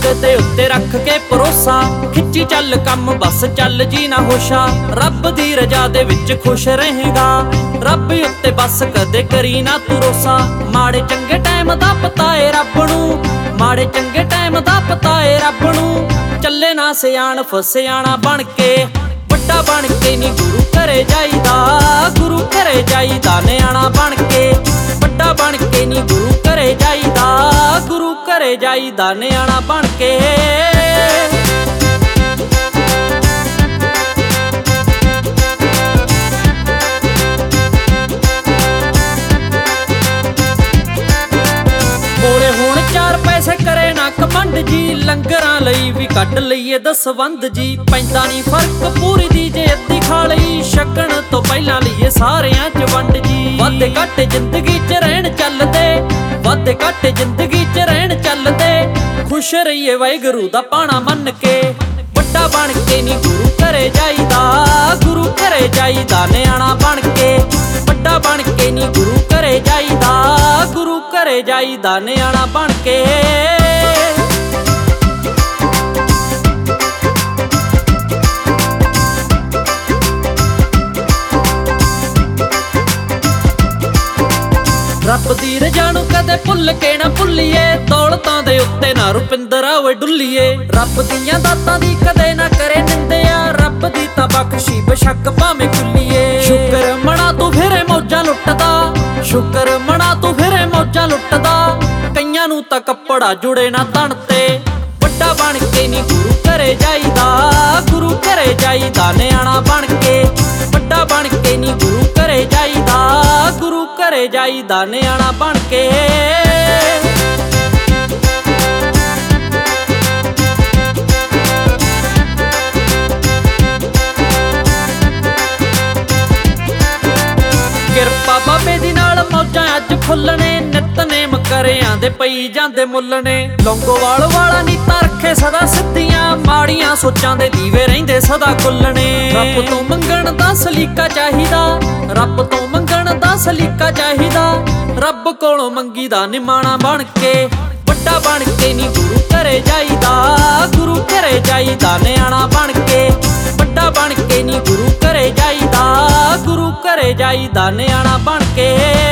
ਰੱਬ ਦੇ ਉੱਤੇ ਰੱਖ ਕੇ ਭਰੋਸਾ, ਖਿੱਚੀ ਚੱਲ ਕੰਮ ਬਸ ਚੱਲ ਜੀ ਨਾ ਹੋਸ਼ਾ। ਰੱਬ ਦੀ ਰਜ਼ਾ ਦੇ ਵਿੱਚ ਖੁਸ਼ ਰਹੇਗਾ, ਰੱਬ ਉੱਤੇ ਬਸ ਕਦੇ ਕਰੀ ਨਾ ਤੂੰ ਰੋਸਾ। ਮਾੜੇ ਚੰਗੇ ਟਾਈਮ ਦਾ ਪਤਾ ਏ ਰੱਬ ਨੂੰ, ਮਾੜੇ ਚੰਗੇ ਟਾਈਮ ਦਾ ਪਤਾ ਏ ਰੱਬ ਨੂੰ। ਚੱਲੇ ਨਾ ਸਿਆਣ ਫਸਿਆਣਾ ਬਣ ਕੇ, ਵੱਡਾ ਬਣ ਕੇ ਨੀ ਗੁਰੂ ਘਰੇ ਜਾਈਦਾ, ਗੁਰੂ ਘਰੇ ਜਾਈਦਾ ਨਿਆਣਾ ਬਣ ਕੇ। ਵੱਡਾ ਬਣ ਕੇ ਨੀ ਗੁਰੂ ਘਰੇ ਜਾਈਦਾ, ਗੁਰੂ ਘਰੇ ਜਾਈਦਾ ਨਿਆਣਾ ਬਣ ਕੇ। ਕੋਲੇ ਹੁਣ ਚਾਰ ਪੈਸੇ ਕਰੇ ਨਾ ਕਮੰਡ ਜੀ, ਲੰਗਰਾਂ ਲਈ ਵੀ ਕੱਢ ਲਈਏ ਦਸਵੰਧ ਜੀ। ਪੈਂਦਾ ਨੀ ਫਰਕ ਪੂਰੀ ਦੀ ਜੇ ਅੱਧੀ ਖਾ ਲਈ, ਛਕਣ ਤੋਂ ਪਹਿਲਾਂ ਲਈਏ ਸਾਰਿਆਂ ਚ ਵੰਡ ਜੀ। ਵਾਧੇ ਘਾਟੇ ਜ਼ਿੰਦਗੀ ਚ ਰਹਿਣ ਚੱਲਦੇ, ਵਾਧੇ ਘਾਟੇ ਜ਼ਿੰਦਗੀ ਚ ਰਹਿਣ ਚੱਲਦੇ, ਖੁਸ਼ ਰਹੀਏ ਵਾਹਿਗੁਰੂ ਦਾ ਪਾਣਾ ਮੰਨ ਕੇ। ਵੱਡਾ ਬਣ ਕੇ ਨੀ ਗੁਰੂ ਘਰੇ ਜਾਈਦਾ, ਗੁਰੂ ਘਰੇ ਜਾਈਦਾ ਨਿਆਣਾ ਬਣ ਕੇ। ਵੱਡਾ ਬਣ ਕੇ ਨੀ ਗੁਰੂ ਘਰੇ ਜਾਈਦਾ, ਗੁਰੂ ਘਰੇ ਜਾਈਦਾ ਨਿਆਣਾ ਬਣ ਕੇ। ਰੱਬ ਦੀ ਰਜ਼ਾ ਨੂੰ ਕਦੇ ਭੁੱਲ ਕੇ ਨਾ ਭੁੱਲੀਏ, ਦੌਲਤਾਂ ਦੇ ਉੱਤੇ ਨਾ ਰੁਪਿੰਦਰ ਓਏ ਡੁੱਲੀਏ। ਰੱਬ ਦੀਆਂ ਦਾਤਾਂ ਦੀ ਕਦੇ ਨਾ ਕਰੇ ਨਿੰਦਿਆ, ਰੱਬ ਦੀ ਤਾਂ ਬਖਸ਼ੀ ਬਸ਼ੱਕ ਭਾਵੇਂ ਖੁੱਲੀਏ। ਸ਼ੁਕਰ ਮਨਾ ਤੂੰ ਫਿਰੇ ਮੌਜਾਂ ਲੁੱਟਦਾ, ਸ਼ੁਕਰ ਮਨਾ ਤੂੰ ਫਿਰੇ ਮੌਜਾਂ ਲੁੱਟਦਾ, ਕਈਆਂ ਨੂੰ ਤਾਂ ਕੱਪੜਾ ਜੁੜੇ ਨਾ ਤਣ ਤੇ। ਵੱਡਾ ਬਣ ਕੇ ਨੀ ਗੁਰੂ ਘਰੇ ਜਾਈਦਾ, ਗੁਰੂ ਘਰੇ ਜਾਈਦਾ ਨਿਆਣਾ ਬਣ ਕੇ। ਵੱਡਾ ਬਣ ਕੇ ਨੀ ਗੁਰੂ ਘਰੇ ਜਾਈਦਾ, ਗੁਰੂ ਘਰੇ ਜਾਈਦਾ ਨਿਆਣਾ ਬਣ ਕੇ। ਕਿਰਪਾ ਬਾਬੇ ਦੀ ਨਾਲ ਮੌਜਾਂ ਅੱਜ ਫੁੱਲਣੇ, ਨਿਤਨੇਮ ਕਰਿਆਂ ਦੇ ਪਈ ਜਾਂਦੇ ਮੁੱਲ ਨੇ। ਲੌਂਗੋਵਾਲ ਵਾਲਾ ਨੀਤਾਂ ਰੱਖੇ ਸਦਾ ਸਿੱਧੀਆਂ, ਮਾੜੀਆਂ ਸੋਚਾਂ ਦੇ ਦੀਵੇ ਰਹਿੰਦੇ ਸਦਾ ਖੁੱਲਣੇ। ਰੱਬ ਤੋਂ ਮੰਗਣ ਦਾ ਸਲੀਕਾ ਚਾਹੀਦਾ, ਰੱਬ ਤੋਂ ਮੰਗਣ ਦਾ ਸਲੀਕਾ ਚਾਹੀਦਾ, ਰੱਬ ਕੋਲੋਂ ਮੰਗੀਦਾ ਨਿਮਾਣਾ ਬਣ ਕੇ। ਵੱਡਾ ਬਣ ਕੇ ਨੀ ਗੁਰੂ ਘਰੇ ਜਾਈਦਾ, ਗੁਰੂ ਘਰੇ ਜਾਈਦਾ ਨਿਆਣਾ ਬਣ ਕੇ। ਵੱਡਾ ਬਣ ਕੇ ਨੀ ਗੁਰੂ ਘਰੇ ਜਾਈਦਾ, ਗੁਰੂ ਘਰੇ ਜਾਈਦਾ ਨਿਆਣਾ ਬਣ ਕੇ।